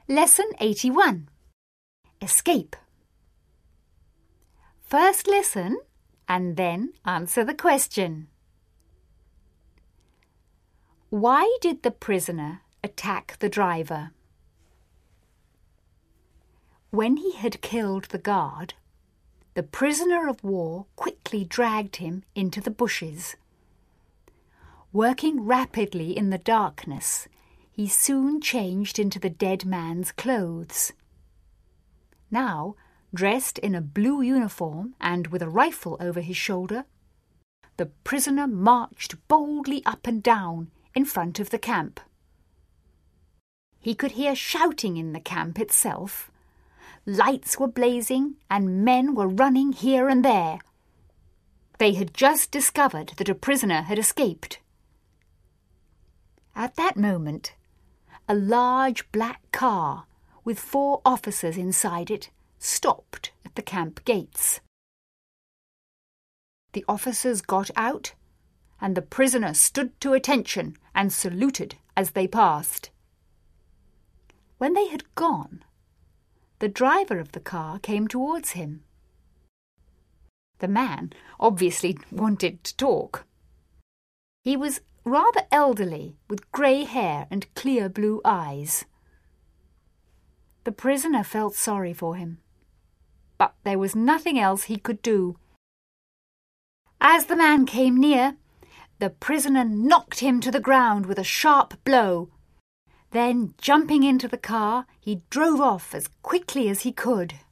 Lesson 81. Escape. First listen and then answer the question. Why did the prisoner attack the driver? When he had killed the guard, the prisoner of war quickly dragged him into the bushes. Working rapidly in the darkness, he soon changed into the dead man's clothes. Now, dressed in a blue uniform and with a rifle over his shoulder, the prisoner marched boldly up and down in front of the camp. He could hear shouting in the camp itself. Lights were blazing and men were running here and there. They had just discovered that a prisoner had escaped. At that moment, a large black car with 4 officers inside it stopped at the camp gates. The officers got out, and the prisoner stood to attention and saluted as they passed. When they had gone, the driver of the car came towards him. The man obviously wanted to talk. He was rather elderly, with grey hair and clear blue eyes. The prisoner felt sorry for him, but there was nothing else he could do. As the man came near, the prisoner knocked him to the ground with a sharp blow. Then, jumping into the car, he drove off as quickly as he could.